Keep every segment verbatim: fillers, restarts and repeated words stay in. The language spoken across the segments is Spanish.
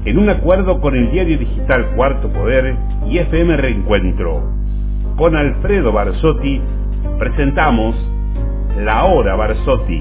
en un acuerdo con el diario digital Cuarto Poder y F M Reencuentro. Con Alfredo Barsotti presentamos La Hora Barsotti.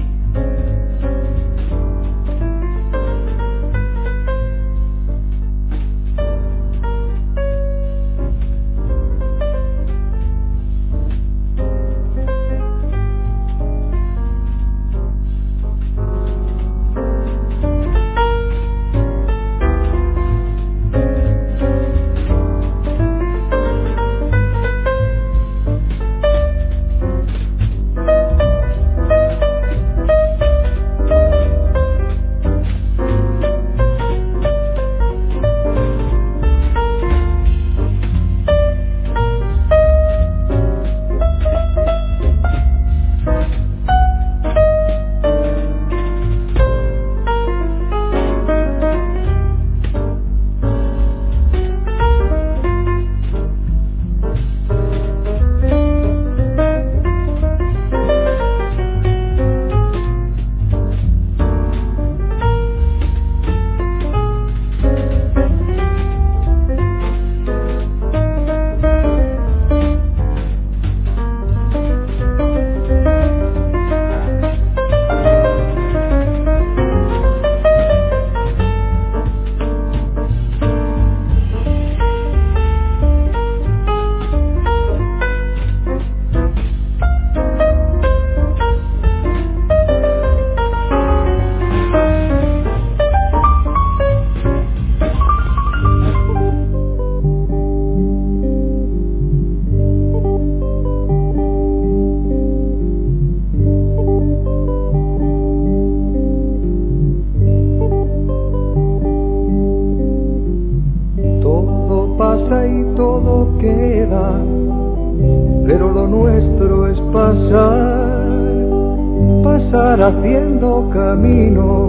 Haciendo caminos,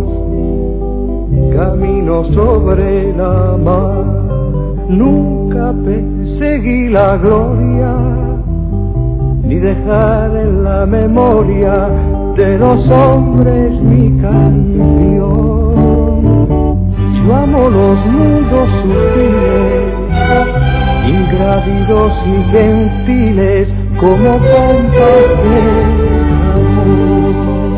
caminos sobre la mar. Nunca perseguí la gloria, ni dejar en la memoria de los hombres mi canción. Yo amo los mundos sutiles, ingrávidos y gentiles, como pompas de amor.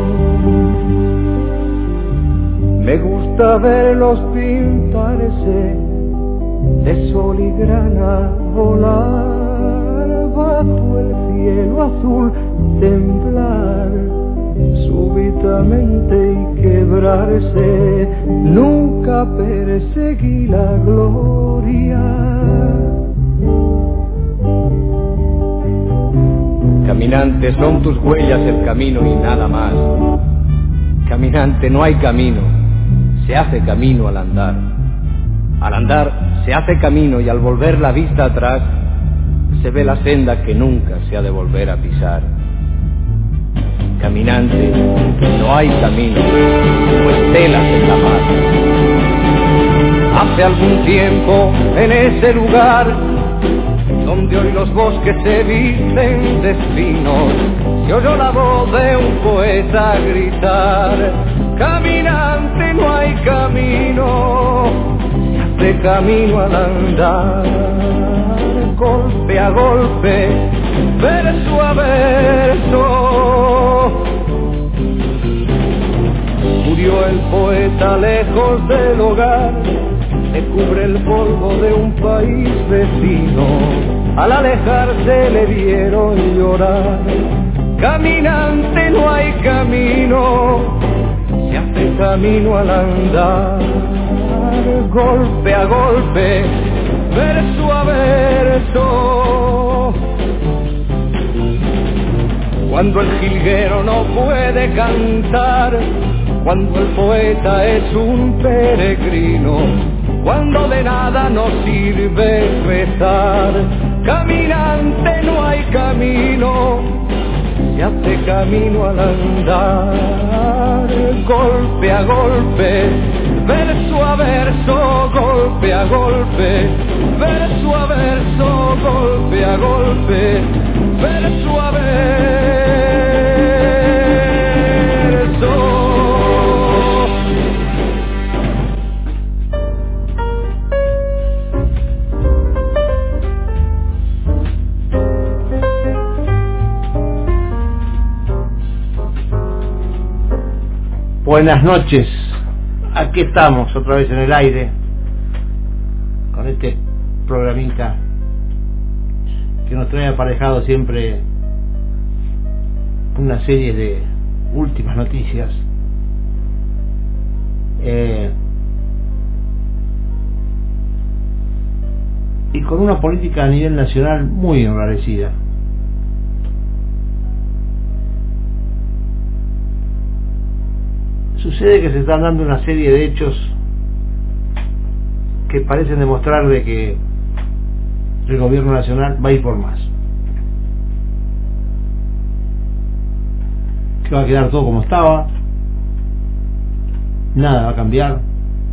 Me gusta verlos pintarse de sol y grana, volar bajo el cielo azul, temblar súbitamente y quebrarse. Nunca perseguí la gloria. Caminante, son tus huellas el camino y nada más. Caminante, no hay camino, se hace camino al andar. Al andar se hace camino y al volver la vista atrás se ve la senda que nunca se ha de volver a pisar. Caminante, no hay camino, no estelas en la mar. Hace algún tiempo en ese lugar donde hoy los bosques se visten de espinos, se oyó la voz de un poeta gritar: caminante, no hay camino, se hace camino al andar. Golpe a golpe, verso a verso, murió el poeta lejos del hogar, le cubre el polvo de un país vecino. Al alejarse le vieron llorar. Caminante, no hay camino, se hace camino al andar. Golpe a golpe, verso a verso. Cuando el jilguero no puede cantar, cuando el poeta es un peregrino, cuando de nada nos sirve rezar. Caminante, no hay camino, se hace camino al andar. Golpe a golpe, verso a verso, golpe a golpe, verso a verso, golpe a golpe, verso a verso. Buenas noches, aquí estamos otra vez en el aire con este programita que nos trae aparejado siempre una serie de últimas noticias, eh, y con una política a nivel nacional muy enrarecida. Sucede que se están dando una serie de hechos que parecen demostrar de que el gobierno nacional va a ir por más, que va a quedar todo como estaba, nada va a cambiar.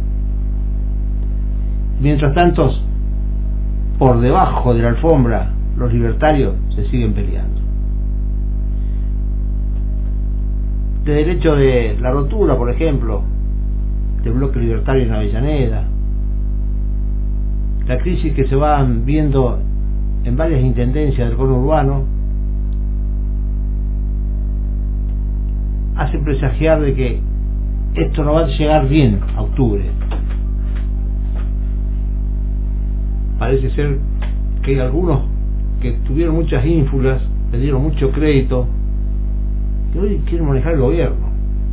Mientras tanto, por debajo de la alfombra, los libertarios se siguen peleando. Desde el hecho de la rotura, por ejemplo, del bloque libertario en Avellaneda, la crisis que se van viendo en varias intendencias del conurbano, hace presagiar de que esto no va a llegar bien a octubre. Parece ser que hay algunos que tuvieron muchas ínfulas, le dieron mucho crédito, que hoy quieren manejar el gobierno.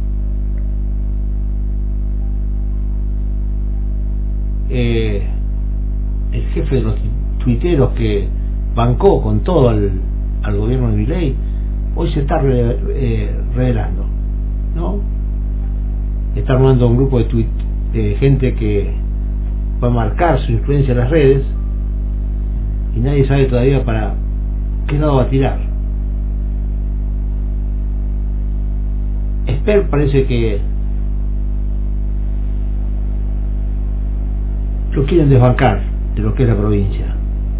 Eh, el jefe de los tuiteros que bancó con todo al, al gobierno de Milei, hoy se está re, eh, revelando, ¿no? Está armando un grupo de, tuit, de gente que va a marcar su influencia en las redes y nadie sabe todavía para qué lado va a tirar. Esper parece que lo quieren desbancar de lo que es la provincia,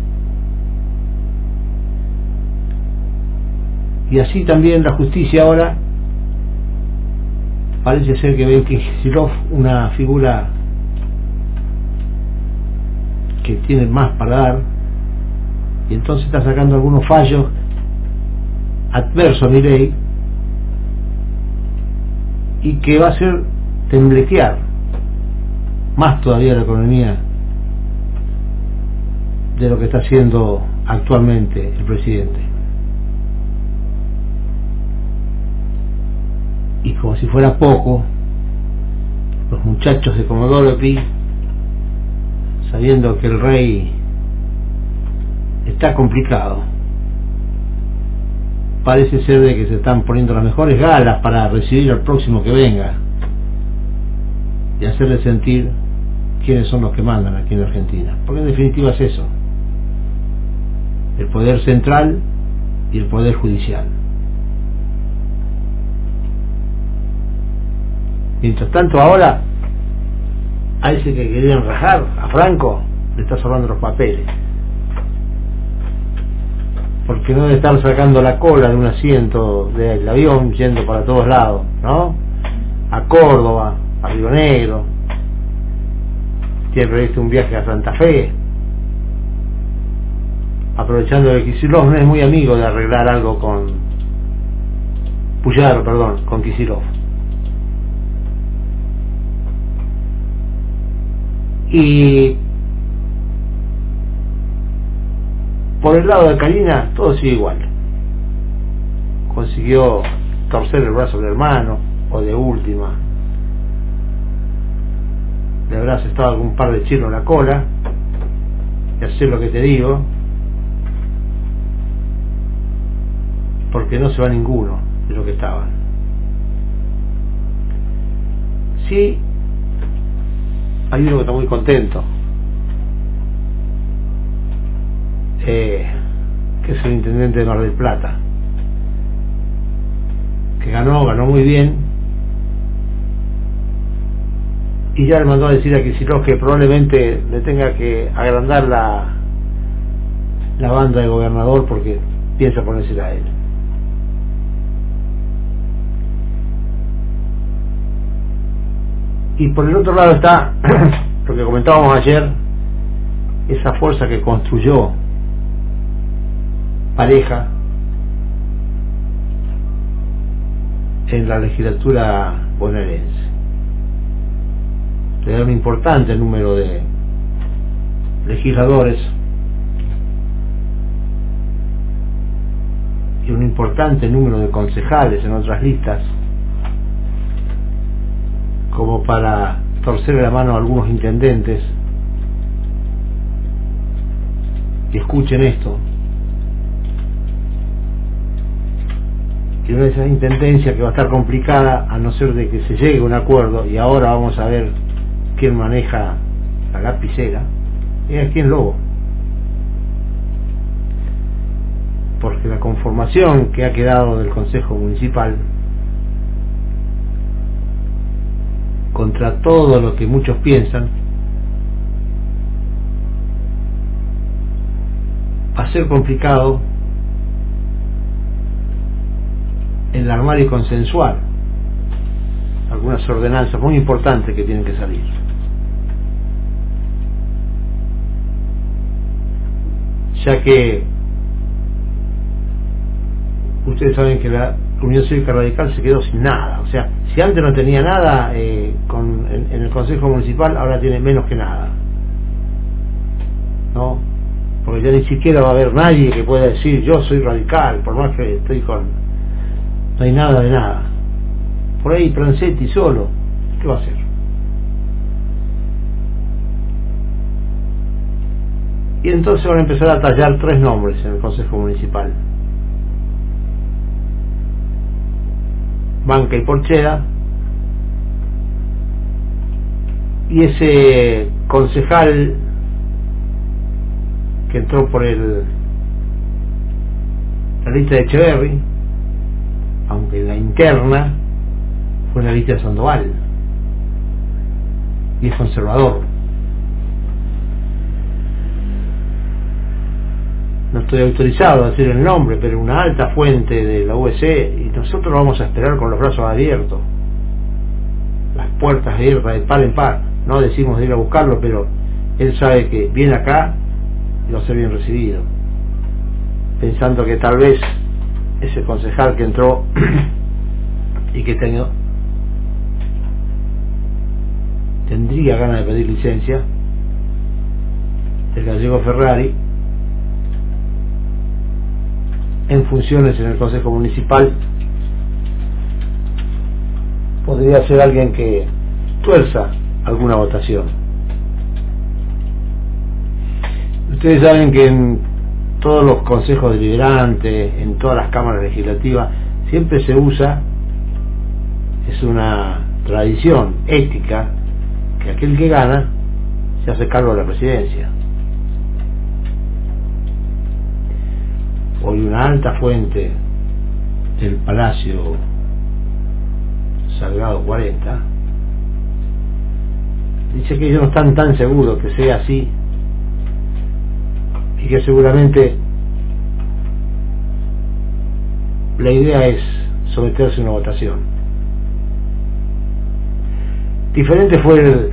y así también la justicia ahora parece ser que ve en Kicillof una figura que tiene más para dar, y entonces está sacando algunos fallos adversos a Milei y que va a hacer temblequear más todavía la economía de lo que está haciendo actualmente el presidente. Y como si fuera poco, los muchachos de Comodoro Pi, sabiendo que el rey está complicado, parece ser de que se están poniendo las mejores galas para recibir al próximo que venga y hacerle sentir quiénes son los que mandan aquí en Argentina, porque en definitiva es eso: el poder central y el poder judicial. Mientras tanto, ahora a ese que querían rajar, a Franco, le está sobrando los papeles, porque no debe estar sacando la cola de un asiento del avión yendo para todos lados, ¿no? A Córdoba, a Río Negro, tiene previsto un viaje a Santa Fe, aprovechando que Kicillof no es muy amigo de arreglar algo con Puyaro, perdón, con Kicillof. Y por el lado de Karina todo sigue igual. Consiguió torcer el brazo del hermano, o de última le habrás estado algún par de chinos en la cola y hacer lo que te digo, porque no se va ninguno de lo que estaban. Sí, hay uno que está muy contento, eh, que es el intendente de Mar del Plata, que ganó, ganó muy bien, y ya le mandó a decir a Kicillof que probablemente le tenga que agrandar la la banda de gobernador porque piensa ponérsela a él. Y por el otro lado está lo que comentábamos ayer, esa fuerza que construyó Pareja en la legislatura bonaerense. Le da un importante número de legisladores y un importante número de concejales en otras listas, como para torcer la mano a algunos intendentes. Y escuchen esto: que una de esas intendencias que va a estar complicada, a no ser de que se llegue a un acuerdo, y ahora vamos a ver quién maneja la lapicera, es aquí en Lobo. Porque la conformación que ha quedado del Consejo Municipal, contra todo lo que muchos piensan, va a ser complicado enarmar y consensuar algunas ordenanzas muy importantes que tienen que salir. Ya que ustedes saben que la Unión Cívica Radical se quedó sin nada. O sea, si antes no tenía nada eh, con, en, en el Consejo Municipal, ahora tiene menos que nada, ¿no? Porque ya ni siquiera va a haber nadie que pueda decir yo soy radical, por más que estoy con... no hay nada de nada. Por ahí Prancetti solo, ¿qué va a hacer? Y entonces van a empezar a tallar tres nombres en el Consejo Municipal: Banca y Porchera, y ese concejal que entró por el la lista de Echeverri, aunque en la interna fue en la lista de Sandoval, y es conservador. No estoy autorizado a decir el nombre, pero una alta fuente de la U C, y nosotros lo vamos a esperar con los brazos abiertos, las puertas abiertas de par en par. No decimos de ir a buscarlo, pero él sabe que viene acá y va a ser bien recibido, pensando que tal vez ese concejal que entró y que tenía, tendría ganas de pedir licencia, el gallego Ferrari, en funciones en el Consejo Municipal, podría ser alguien que tuerza alguna votación. Ustedes saben que en todos los consejos deliberantes, en todas las cámaras legislativas, siempre se usa, es una tradición ética, que aquel que gana se hace cargo de la presidencia. Hoy una alta fuente del Palacio Salgado cuarenta dice que ellos no están tan seguros que sea así, y que seguramente la idea es someterse a una votación. Diferente fue el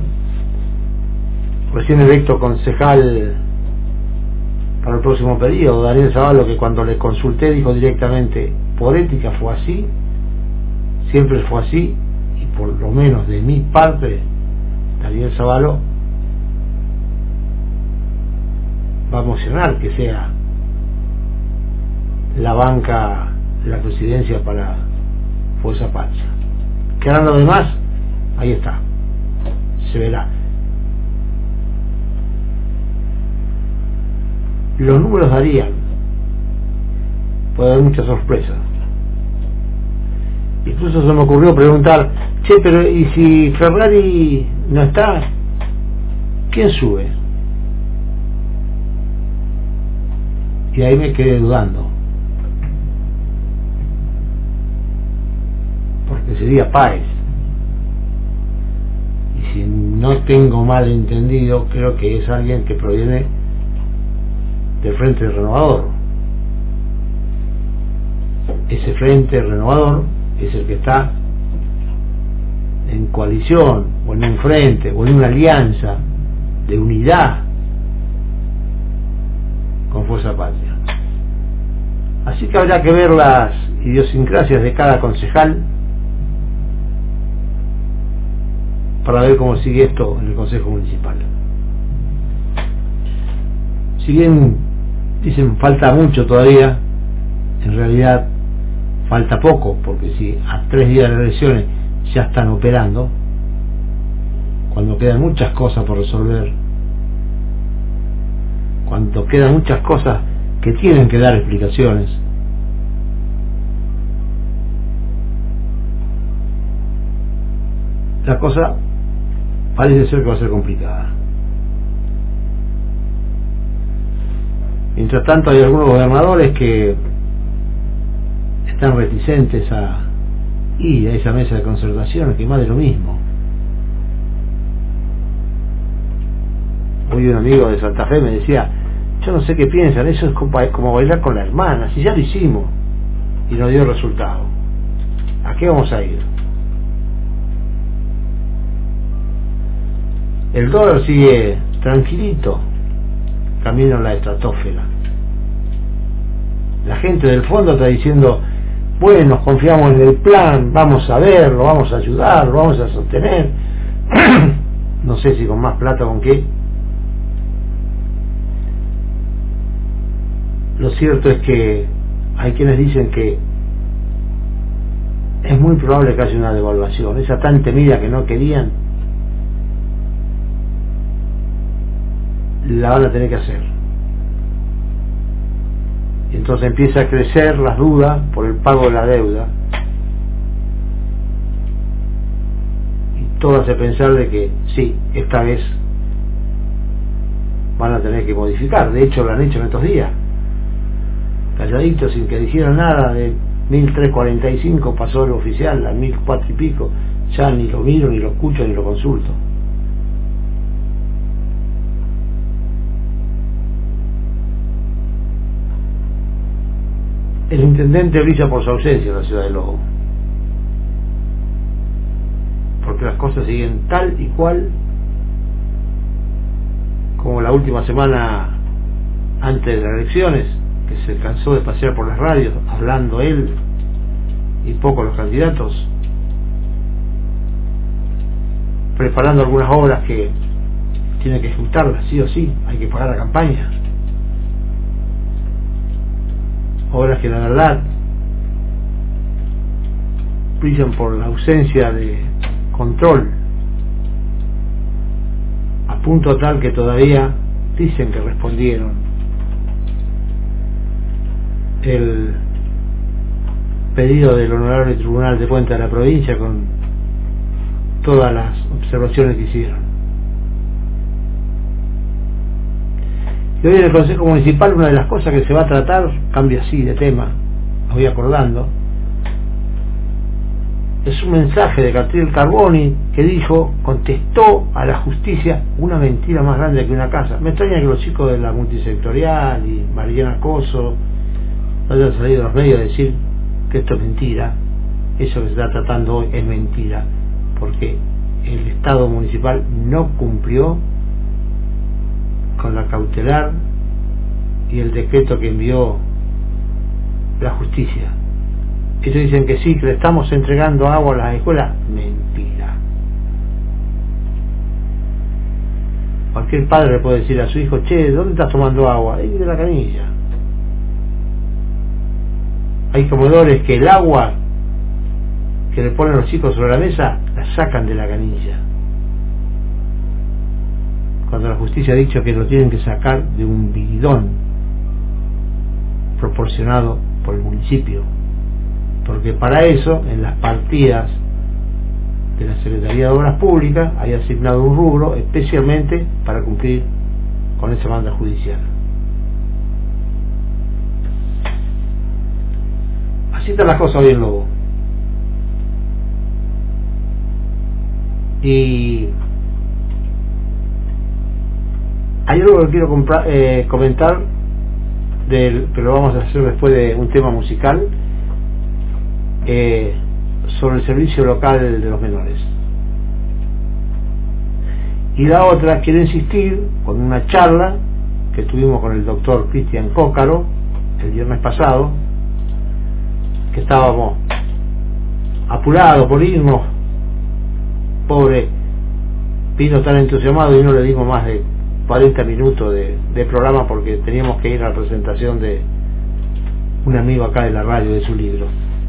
recién electo concejal para el próximo periodo, Daniel Zavalo, que cuando le consulté dijo directamente: por ética fue así, siempre fue así, y por lo menos de mi parte, Daniel Zavalo va a emocionar que sea la banca de la presidencia para Fuerza Patria. Que harán los demás, ahí está, se verá. Los números darían, puede haber muchas sorpresas. Incluso se me ocurrió preguntar: che, pero ¿y si Ferrari no está? ¿Quién sube? Y ahí me quedé dudando, porque sería Páez, y si no tengo mal entendido, creo que es alguien que proviene del Frente Renovador. Ese Frente Renovador es el que está en coalición, o en un frente, o en una alianza de unidad con Fuerza Patria. Así que habrá que ver las idiosincrasias de cada concejal para ver cómo sigue esto en el Consejo Municipal. Si bien dicen falta mucho todavía, en realidad falta poco, porque si a tres días de las elecciones ya están operando, cuando quedan muchas cosas por resolver, cuando quedan muchas cosas que tienen que dar explicaciones, la cosa parece ser que va a ser complicada. Mientras tanto, hay algunos gobernadores que están reticentes a ir a esa mesa de concertación, que más de lo mismo. Hoy un amigo de Santa Fe me decía, yo no sé qué piensan, eso es como bailar con la hermana, si ya lo hicimos y no dio resultado, ¿a qué vamos a ir? El dólar sigue tranquilito, camino a la estratosfera. La gente del fondo está diciendo, bueno, confiamos en el plan, vamos a verlo, vamos a ayudar, lo vamos a sostener. No sé si con más plata o con qué. Lo cierto es que hay quienes dicen que es muy probable que haya una devaluación, esa tan temida que no querían, la van a tener que hacer. Y entonces empieza a crecer las dudas por el pago de la deuda, y todo hace pensar de que sí, esta vez van a tener que modificar. De hecho lo han hecho en estos días, calladitos, sin que dijeran nada. De mil trescientos cuarenta y cinco pasó el oficial a mil cuatro y pico, ya ni lo miro, ni lo escucho, ni lo consulto. El intendente brilla por su ausencia en la ciudad de Lobo, porque las cosas siguen tal y cual como la última semana antes de las elecciones, que se cansó de pasear por las radios hablando él y poco los candidatos, preparando algunas obras que tiene que ejecutarlas sí o sí, hay que pagar la campaña, obras que la verdad brillan por la ausencia de control, a punto tal que todavía dicen que respondieron el pedido del Honorable Tribunal de Cuentas de la provincia con todas las observaciones que hicieron. Y hoy en el Consejo Municipal una de las cosas que se va a tratar, cambio así de tema, me voy acordando, es un mensaje de Catriel Carboni que dijo, contestó a la justicia una mentira más grande que una casa. Me extraña que los chicos de la multisectorial y Mariana Coso no hayan salido a los medios a decir que esto es mentira. Eso que se está tratando hoy es mentira, porque el Estado municipal no cumplió con la cautelar y el decreto que envió la justicia. Ellos dicen que sí, que le estamos entregando agua a las escuelas. Mentira. Cualquier padre le puede decir a su hijo, che, ¿dónde estás tomando agua? Ahí de la canilla. Hay comedores que el agua que le ponen los chicos sobre la mesa la sacan de la canilla, cuando la justicia ha dicho que lo tienen que sacar de un bidón proporcionado por el municipio, porque para eso en las partidas de la Secretaría de Obras Públicas hay asignado un rubro especialmente para cumplir con esa demanda judicial. Así está la cosa hoy en Lobo. Y hay algo que quiero comprar, eh, comentar, del, pero lo vamos a hacer después de un tema musical, eh, sobre el servicio local de los menores. Y la otra, quiero insistir con una charla que tuvimos con el doctor Cristian Cócaro el viernes pasado, que estábamos apurados por irnos, pobre vino tan entusiasmado y no le dimos más de cuarenta minutos de, de programa porque teníamos que ir a la presentación de un amigo acá de la radio de su libro.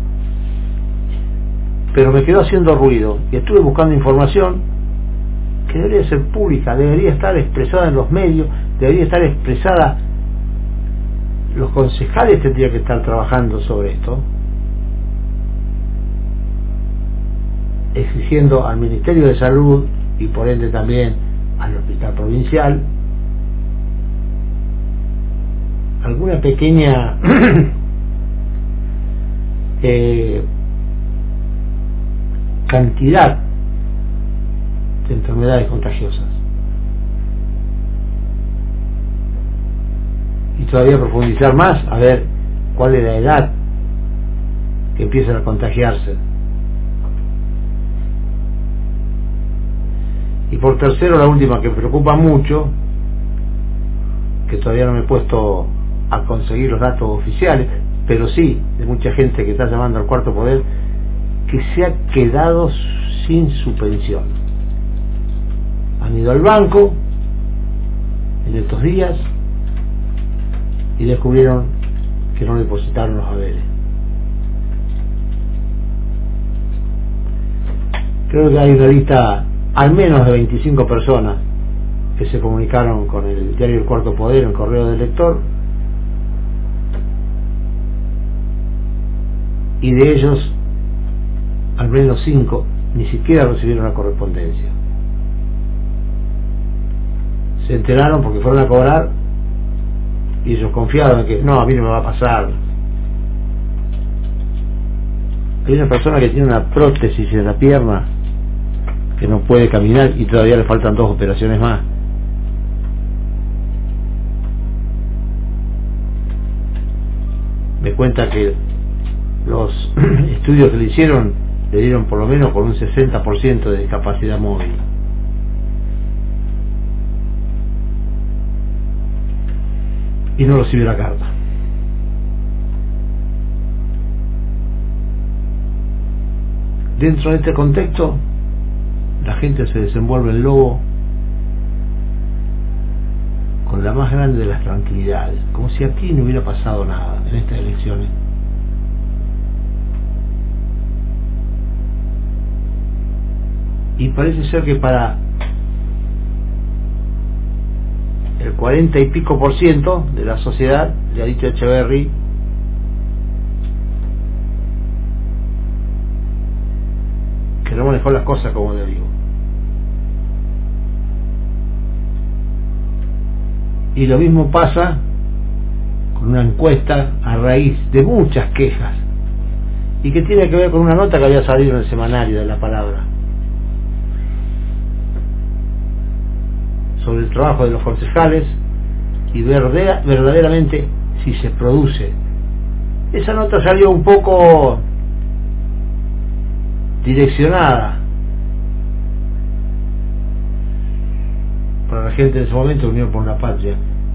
Pero me quedó haciendo ruido y estuve buscando información que debería ser pública, debería estar expresada en los medios, debería estar expresada. Los concejales tendrían que estar trabajando sobre esto, exigiendo al Ministerio de Salud y por ende también al Hospital Provincial alguna pequeña eh, cantidad de enfermedades contagiosas, y todavía profundizar más a ver cuál es la edad que empiezan a contagiarse. Y por tercero, la última que me preocupa mucho, que todavía no me he puesto a conseguir los datos oficiales, pero sí de mucha gente que está llamando al Cuarto Poder, que se ha quedado sin su pensión. Han ido al banco en estos días y descubrieron que no depositaron los haberes. Creo que hay una lista al menos de veinticinco personas que se comunicaron con el diario El Cuarto Poder en correo del lector, y de ellos al menos cinco ni siquiera recibieron la correspondencia. Se enteraron porque fueron a cobrar y ellos confiaron en que no, a mí no me va a pasar. Hay una persona que tiene una prótesis en la pierna que no puede caminar y todavía le faltan dos operaciones más. Me cuenta que los estudios que le hicieron le dieron por lo menos con un sesenta por ciento de discapacidad móvil. Y no recibió la carta. Dentro de este contexto, la gente se desenvuelve en lobo con la más grande de las tranquilidades, como si aquí no hubiera pasado nada en estas elecciones. Y parece ser que para el cuarenta y pico por ciento de la sociedad, le ha dicho Echeverry, que no manejó las cosas como le digo. Y lo mismo pasa con una encuesta a raíz de muchas quejas y que tiene que ver con una nota que había salido en el semanario de La Palabra sobre el trabajo de los concejales y verdadera, verdaderamente si se produce. Esa nota salió un poco direccionada para la gente de ese momento, Unión por la Patria,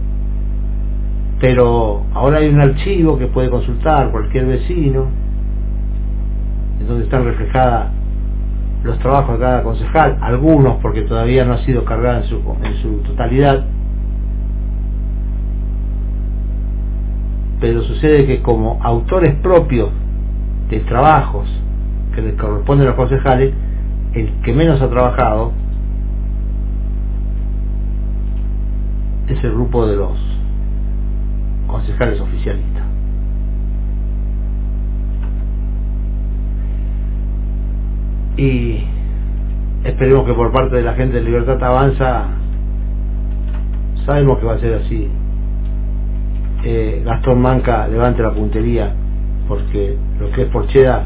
pero ahora hay un archivo que puede consultar cualquier vecino, en donde están reflejadas los trabajos de cada concejal, algunos porque todavía no ha sido cargada en su, en su totalidad, pero sucede que como autores propios de trabajos que les corresponden a los concejales, el que menos ha trabajado es el grupo de los concejales oficialistas. Y esperemos que por parte de la gente de Libertad Avanza, sabemos que va a ser así, eh, Gastón Manca levante la puntería, porque lo que es Porcheda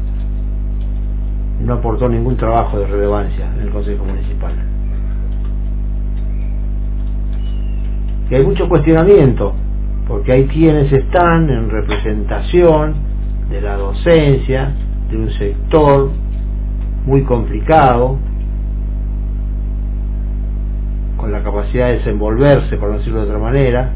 no aportó ningún trabajo de relevancia en el Consejo Municipal. Y hay mucho cuestionamiento, porque hay quienes están en representación de la docencia, de un sector muy complicado, con la capacidad de desenvolverse, por decirlo de otra manera,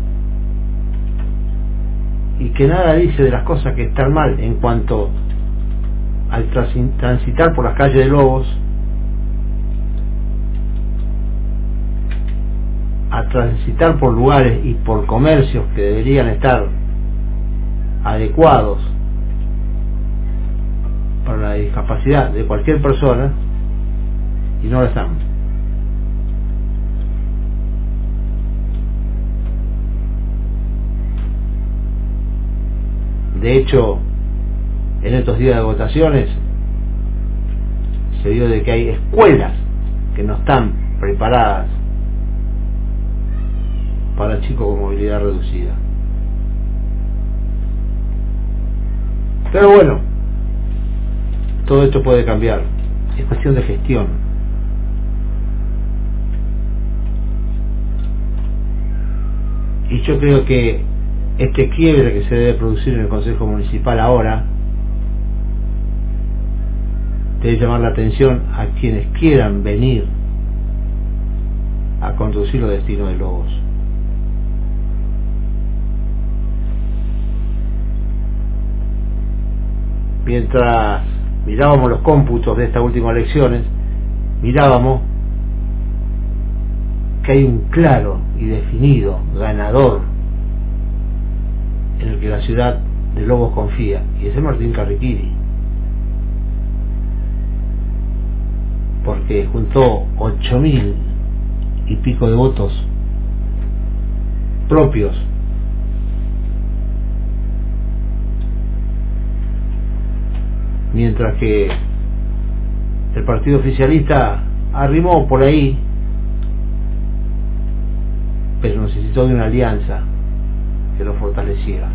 y que nada dice de las cosas que están mal en cuanto al transitar por las calles de Lobos transitar por lugares y por comercios que deberían estar adecuados para la discapacidad de cualquier persona, y no lo están. De hecho, en estos días de votaciones se vio de que hay escuelas que no están preparadas para chicos con movilidad reducida. Pero bueno, todo esto puede cambiar, es cuestión de gestión. Y yo creo que este quiebre que se debe producir en el Consejo Municipal ahora debe llamar la atención a quienes quieran venir a conducir los destinos de Lobos. Mientras mirábamos los cómputos de estas últimas elecciones, mirábamos que hay un claro y definido ganador en el que la ciudad de Lobos confía, y ese es Martín Carriquiri, porque juntó ocho mil y pico de votos propios, mientras que el partido oficialista arrimó por ahí, pero necesitó de una alianza que lo fortaleciera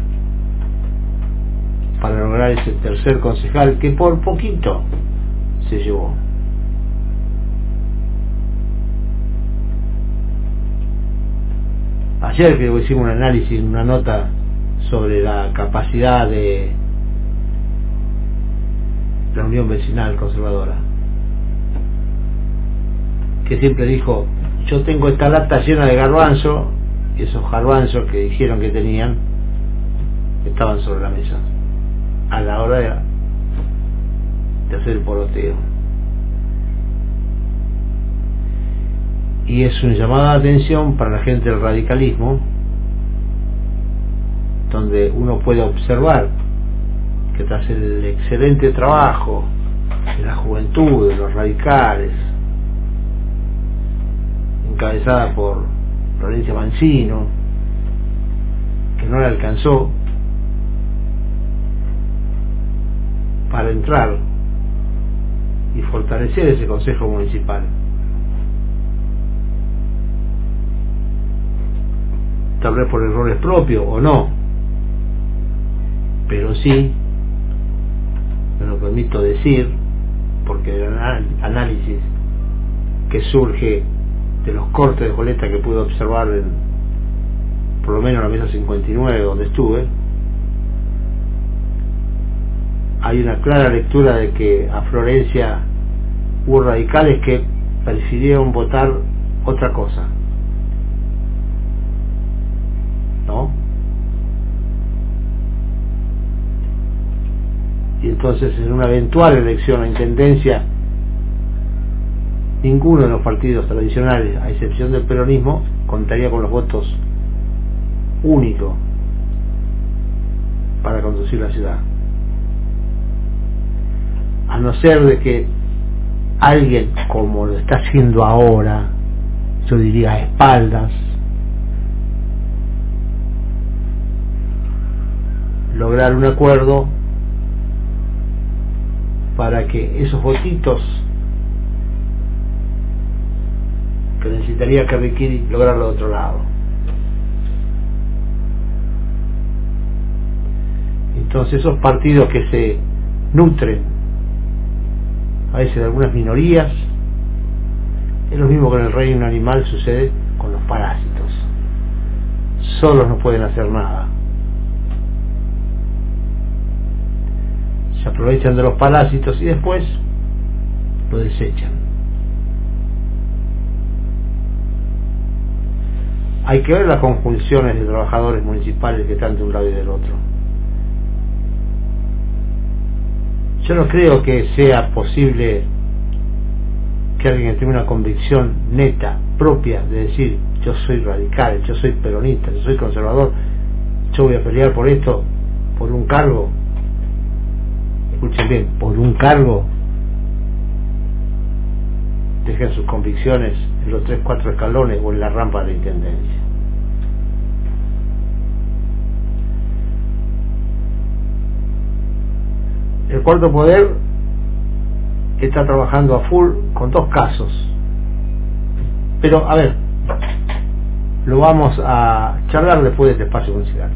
para lograr ese tercer concejal que por poquito se llevó. Ayer que hicimos un análisis, una nota sobre la capacidad de la Unión Vecinal Conservadora, que siempre dijo: yo tengo esta lata llena de garbanzo, y esos garbanzos que dijeron que tenían estaban sobre la mesa a la hora de, de hacer el poroteo. Y es una llamada de atención para la gente del radicalismo, donde uno puede observar que tras el excelente trabajo de la juventud, de los radicales, encabezada por Florencia Mancino, que no le alcanzó para entrar y fortalecer ese consejo municipal. Tal vez por errores propios o no, pero sí, me lo permito decir, porque el análisis que surge de los cortes de boleta que pude observar en, por lo menos en la mesa cincuenta y nueve donde estuve, hay una clara lectura de que a Florencia hubo radicales que prefirieron votar otra cosa, ¿no? Y entonces en una eventual elección a intendencia, ninguno de los partidos tradicionales, a excepción del peronismo, contaría con los votos únicos para conducir la ciudad, a no ser de que alguien, como lo está haciendo ahora, yo diría a espaldas, lograr un acuerdo para que esos votitos que necesitaría Carriquiri lograrlo de otro lado. Entonces esos partidos que se nutren a veces de algunas minorías, es lo mismo que en el reino animal sucede con los parásitos. Solos no pueden hacer nada, se aprovechan de los parásitos y después lo desechan. Hay que ver las conjunciones de trabajadores municipales que están de un lado y del otro. Yo no creo que sea posible que alguien que tiene una convicción neta, propia, de decir yo soy radical, yo soy peronista, yo soy conservador, yo voy a pelear por esto, por un cargo, escuchen bien, por un cargo, dejen sus convicciones en los tres, cuatro escalones o en la rampa de la intendencia. El cuarto poder está trabajando a full con dos casos, pero a ver, lo vamos a charlar después del espacio musical.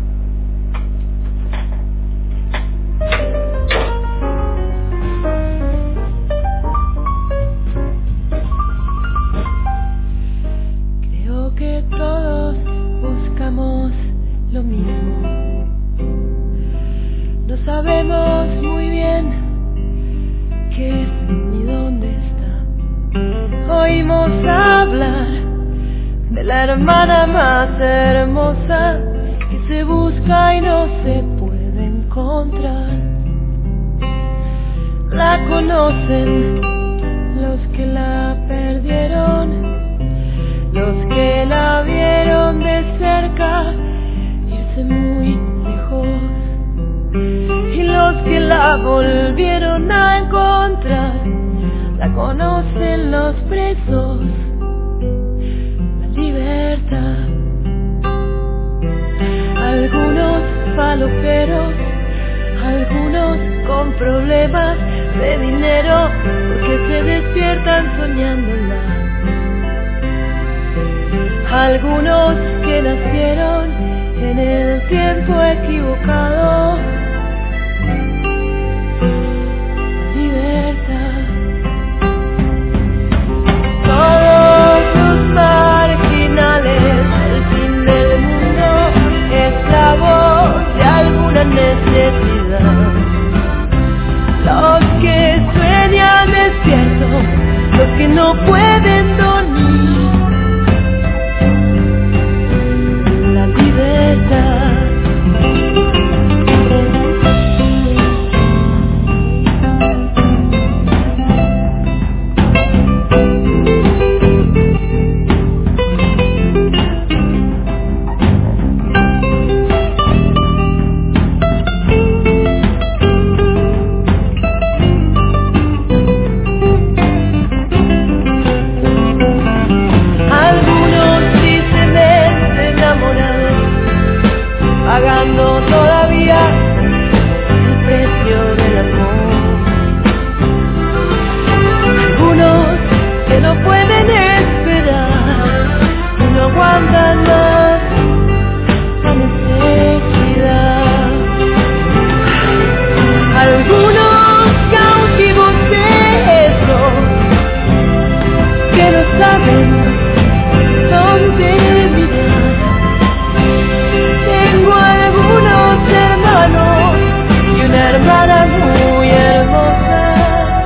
Creo que todos buscamos lo mismo, no sabemos muy bien qué es ni dónde está. Oímos hablar de la hermana más hermosa que se busca y no se puede encontrar. La conocen los que la perdieron, los que la vieron de cerca irse muy lejos, y los que la volvieron a encontrar. La conocen los presos, la libertad. Algunos faloperos, algunos con problemas de dinero, porque se despiertan soñándola. Algunos que nacieron en el tiempo equivocado. Todos los marginales del fin del mundo es la voz de alguna necesidad. Los que sueñan despiertos, los que no pueden dormir. La libertad. Pagando todavía el precio del amor. Algunos que no pueden esperar, no aguantan más la necesidad. Algunos cautivos de eso, que no saben dónde mirar. Tengo algunos hermanos y una hermana muy hermosa.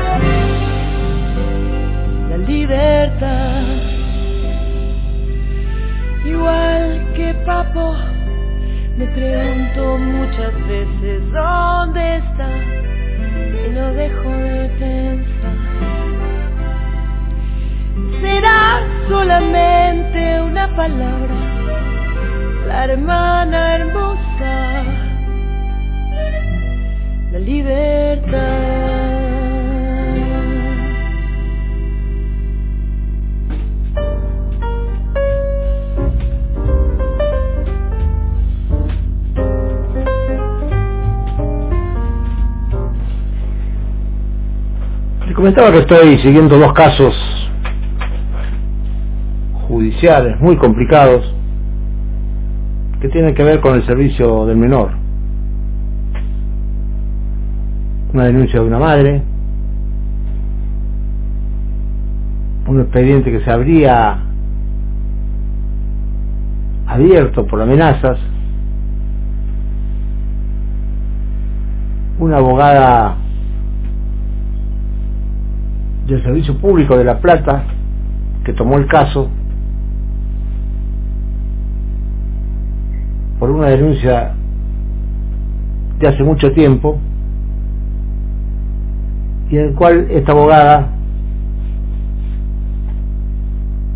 La libertad. Igual que Papo, me pregunto muchas veces dónde está y no dejo de pensar. ¿Será solamente una palabra? La hermana hermosa, la libertad. Les comentaba que estoy siguiendo dos casos judiciales muy complicados que tienen que ver con el servicio del menor. Una denuncia de una madre, un expediente que se habría abierto por amenazas, una abogada del Servicio Público de La Plata que tomó el caso por una denuncia de hace mucho tiempo, y en el cual esta abogada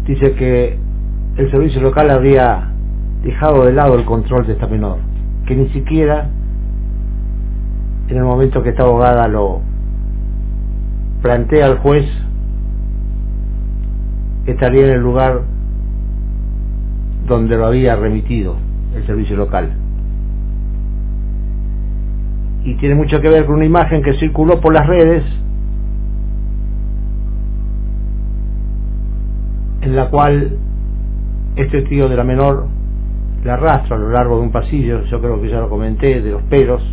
dice que el servicio local habría dejado de lado el control de esta menor, que ni siquiera en el momento que esta abogada lo plantea al juez estaría en el lugar donde lo había remitido el servicio local. Y tiene mucho que ver con una imagen que circuló por las redes, en la cual este tío de la menor la arrastra a lo largo de un pasillo, yo creo que ya lo comenté, de los pelos,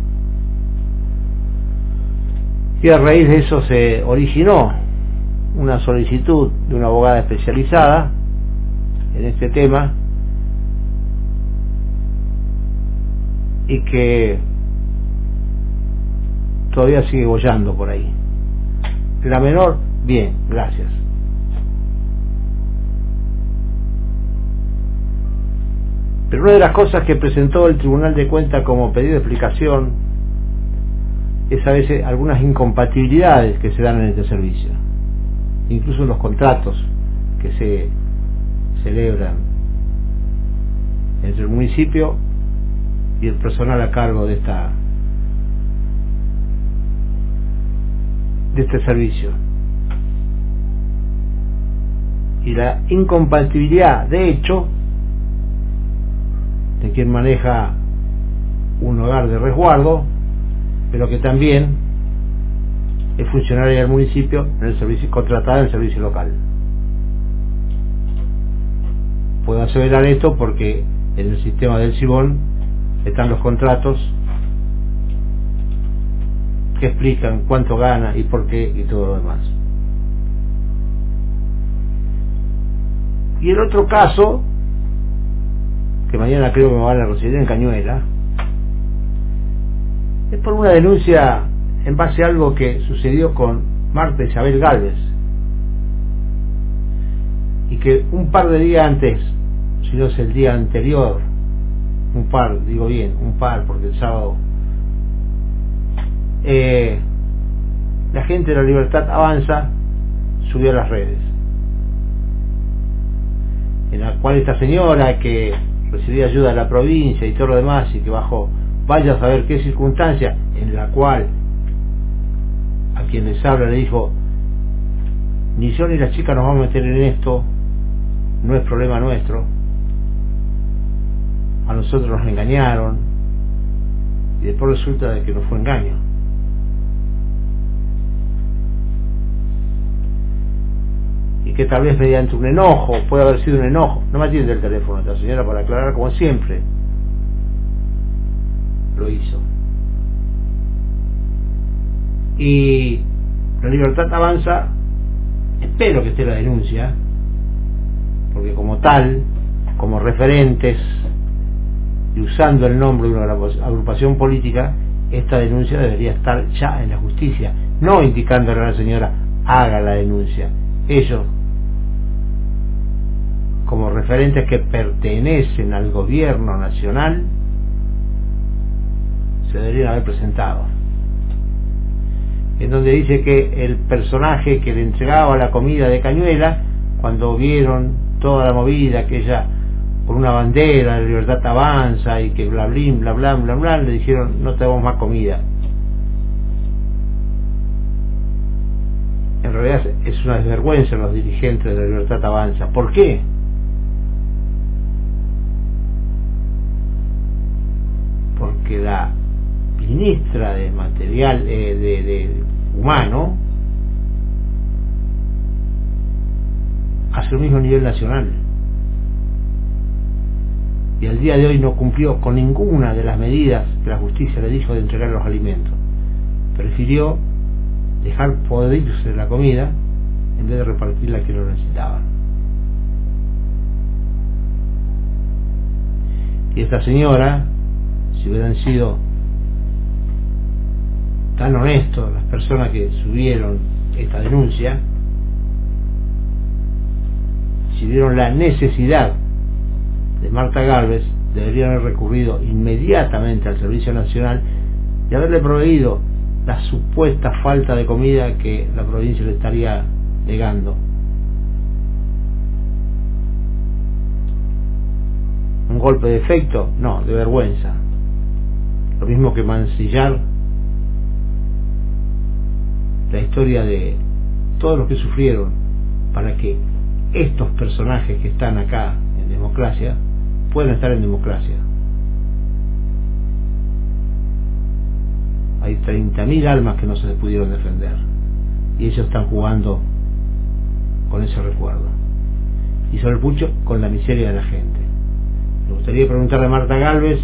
y a raíz de eso se originó una solicitud de una abogada especializada en este tema, y que todavía sigue bollando por ahí. La menor, bien, gracias. Pero una de las cosas que presentó el Tribunal de Cuentas como pedido de explicación es a veces algunas incompatibilidades que se dan en este servicio, incluso en los contratos que se celebran entre el municipio y el personal a cargo de esta de este servicio. Y la incompatibilidad de hecho de quien maneja un hogar de resguardo, pero que también es funcionaria del municipio en el servicio, contratada en el servicio local. Puedo aseverar esto porque en el sistema del Cibón están los contratos que explican cuánto gana y por qué y todo lo demás. Y el otro caso, que mañana creo que me van a recibir en Cañuela, es por una denuncia en base a algo que sucedió con Marta Isabel Gálvez, y que un par de días antes, si no es el día anterior, un par, digo bien, un par porque el sábado, eh, la gente de La Libertad Avanza subió a las redes, en la cual esta señora que recibía ayuda de la provincia y todo lo demás, y que bajo vaya a saber qué circunstancia, en la cual a quien les habla le dijo: ni yo ni la chica nos vamos a meter en esto, no es problema nuestro, a nosotros nos engañaron, y después resulta de que no fue engaño. Y que tal vez mediante un enojo, puede haber sido un enojo, no me atiende el teléfono esta señora para aclarar, como siempre lo hizo. Y La Libertad Avanza, espero que esté la denuncia, porque como tal, como referentes y usando el nombre de una agrupación política, esta denuncia debería estar ya en la justicia, no indicándole a la señora haga la denuncia. Ellos, como referentes que pertenecen al gobierno nacional, se deberían haber presentado, en donde dice que el personaje que le entregaba la comida de Cañuela, cuando vieron toda la movida, que ella por una bandera de Libertad Avanza y que bla bla bla bla bla bla, le dijeron: no te damos más comida. En realidad es una desvergüenza los dirigentes de La Libertad Avanza. ¿Por qué? Porque la ministra de material eh, de, de humano hace lo mismo a nivel nacional, y al día de hoy no cumplió con ninguna de las medidas que la justicia le dijo de entregar los alimentos. Prefirió dejar podrirse la comida en vez de repartirla a quien lo necesitaba. Y esta señora, si hubieran sido tan honestos las personas que subieron esta denuncia, si vieron la necesidad de Marta Gálvez, deberían haber recurrido inmediatamente al Servicio Nacional y haberle proveído la supuesta falta de comida que la provincia le estaría negando. golpe de efecto, no, de vergüenza. Lo mismo que mancillar la historia de todos los que sufrieron para que estos personajes que están acá en democracia puedan estar en democracia. Hay treinta mil almas que no se pudieron defender y ellos están jugando con ese recuerdo y sobre el pucho con la miseria de la gente. Me gustaría preguntarle a Marta Gálvez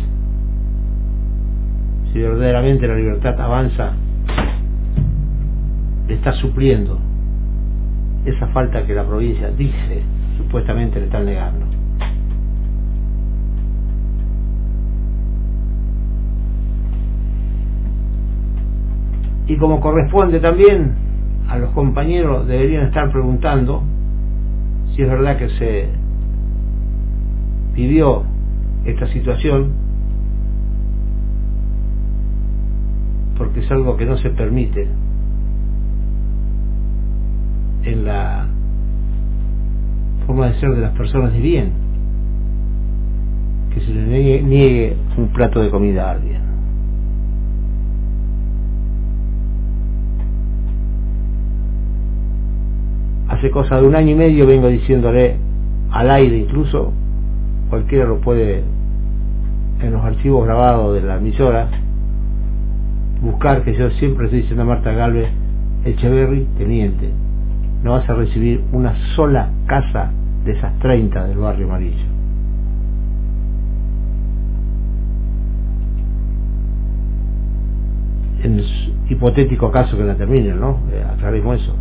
si verdaderamente la Libertad Avanza le está supliendo esa falta que la provincia dice supuestamente le están negando. Y como corresponde también, a los compañeros deberían estar preguntando si es verdad que se vivió esta situación, porque es algo que no se permite en la forma de ser de las personas de bien, que se le niegue, niegue un plato de comida a alguien. Hace cosa de un año y medio vengo diciéndole al aire, incluso cualquiera lo puede en los archivos grabados de la emisora buscar, que yo siempre estoy diciendo a Marta Gálvez: Echeverri, teniente, no vas a recibir una sola casa de esas treinta del barrio Amarillo. En el hipotético caso que la terminen, ¿no? Eh, aclaremos eso.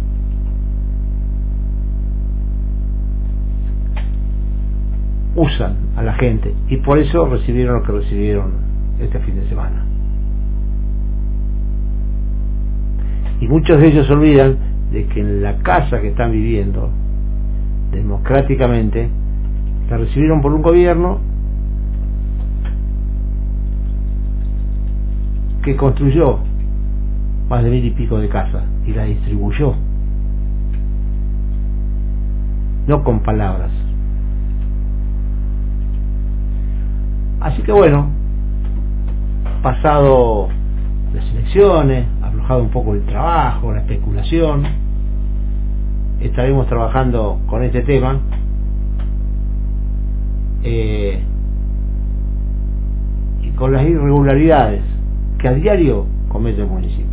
Usan a la gente y por eso recibieron lo que recibieron este fin de semana. Y muchos de ellos olvidan de que en la casa que están viviendo democráticamente la recibieron por un gobierno que construyó más de mil y pico de casas y la distribuyó, no con palabras. Así que bueno, pasado las elecciones, aflojado un poco el trabajo, la especulación, estaremos trabajando con este tema eh, y con las irregularidades que a diario comete el municipio.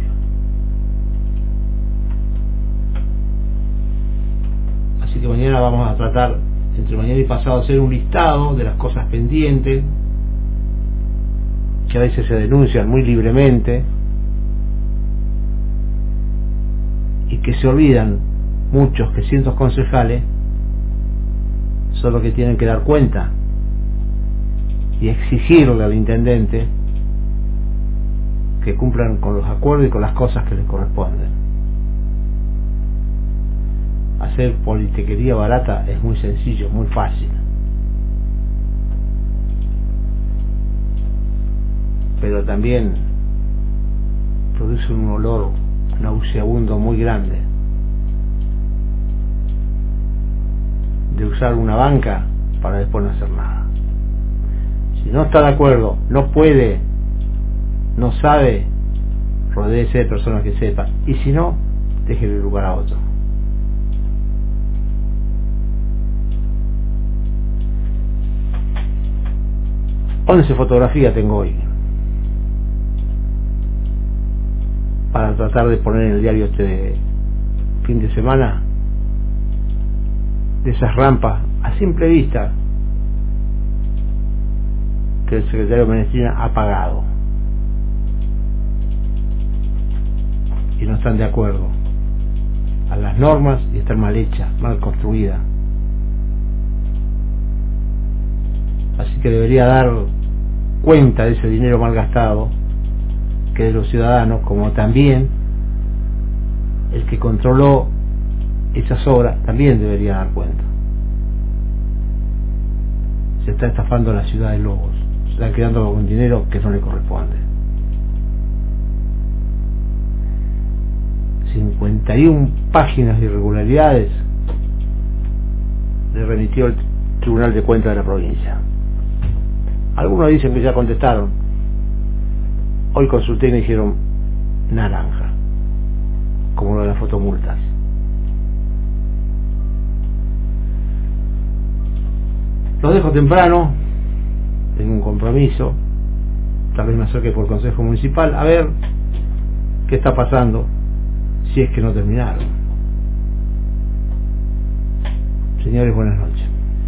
Así que mañana vamos a tratar, entre mañana y pasado, hacer un listado de las cosas pendientes que a veces se denuncian muy libremente y que se olvidan muchos, que cientos concejales son los que tienen que dar cuenta y exigirle al intendente que cumplan con los acuerdos y con las cosas que les corresponden. Hacer politiquería barata es muy sencillo, muy fácil, pero también produce un olor nauseabundo muy grande de usar una banca para después no hacer nada. Si no está de acuerdo, no puede, no sabe, rodéese de personas que sepan, y si no, déjele lugar a otro. once fotografías tengo hoy para tratar de poner en el diario este fin de semana, de esas rampas a simple vista que el secretario Menestrina ha pagado y no están de acuerdo a las normas y están mal hechas, mal construidas. Así que debería dar cuenta de ese dinero mal gastado, que de los ciudadanos, como también el que controló esas obras también debería dar cuenta. Se está estafando la ciudad de Lobos, se está quedando con dinero que no le corresponde. cincuenta y una páginas de irregularidades le remitió el Tribunal de Cuentas de la provincia. Algunos dicen que ya contestaron. Hoy consulté y me dijeron naranja, como lo de las fotomultas. Los dejo temprano, tengo un compromiso, tal vez me acerque por el Consejo Municipal a ver qué está pasando, si es que no terminaron. Señores, buenas noches.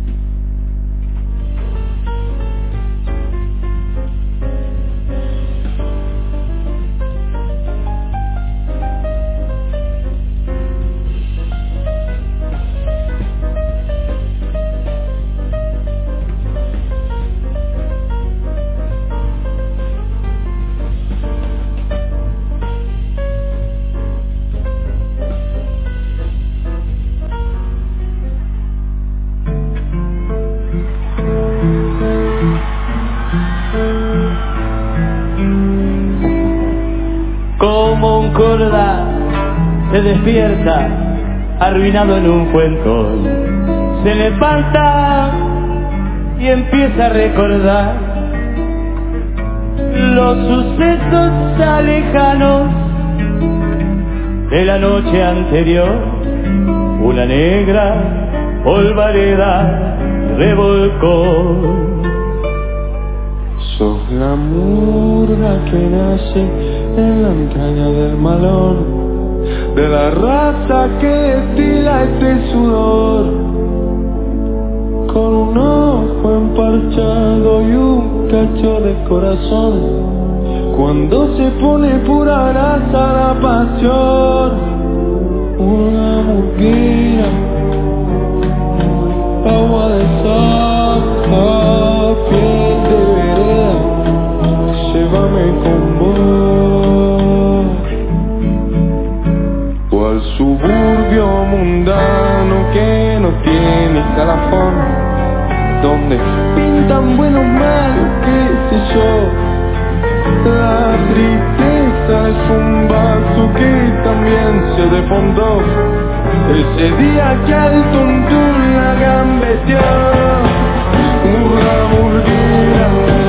Se despierta, arruinado en un cuento, se levanta y empieza a recordar los sucesos lejanos de la noche anterior. Una negra polvareda revolcó. Sos la murga que nace en la entraña del malón, de la raza que destila este sudor, con un ojo emparchado y un cacho de corazón. Cuando se pone pura grasa la pasión, una murguera, agua de saca, piel de vereda, llévame con vos. Cual suburbio mundano que no tiene escalafón, donde pintan buenos malos, qué sé yo. La tristeza es un vaso que también se desfondó ese día que al tuntún la gambeteó. Una murguera,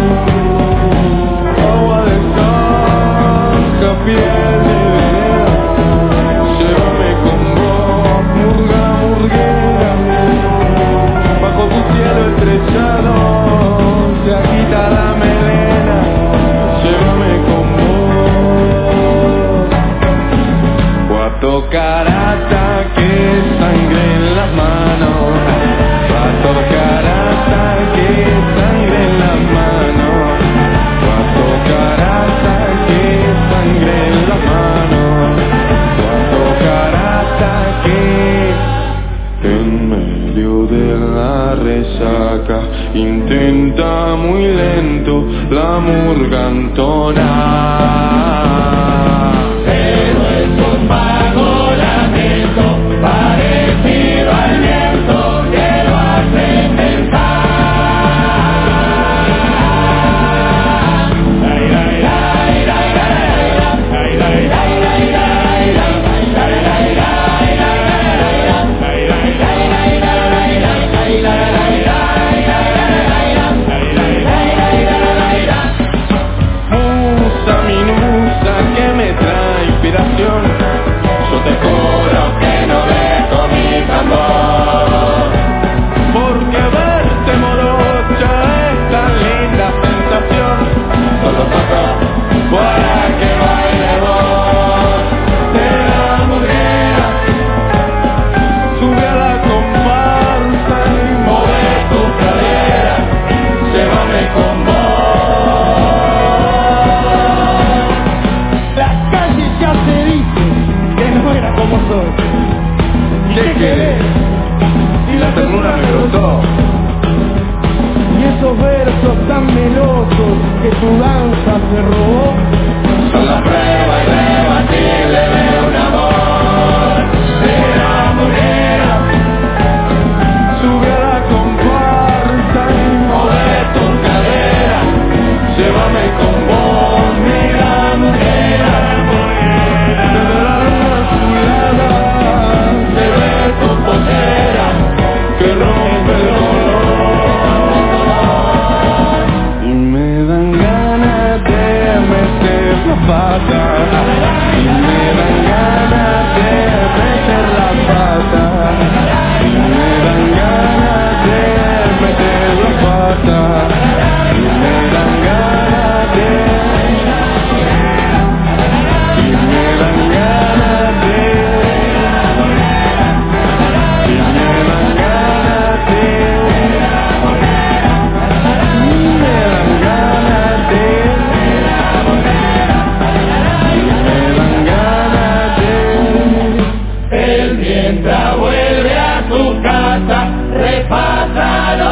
agua de saca, piel de vereda, llévame con vos, murga murguera, bajo tu cielo estrellado se agita la melena, llévame con vos. Cuatro carata que sangre en las manos, cuatro carata que sangre en las manos, cuatro carata que sangre en las manos, cuatro carata que en medio de la resaca intenta muy lento la murga entonar. Pero es un vago lamento parecido al viento que lo hace pensar. Ay, ay, ay, ay, ay, ay, ay, ay, musa minuta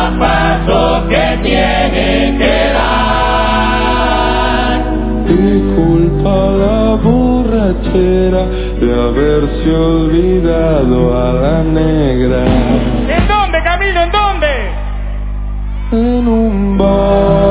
cada paso que tiene que dar. Y culpa la borrachera de haberse olvidado a la negra. ¿En dónde, Camilo? ¿En dónde? En un bar.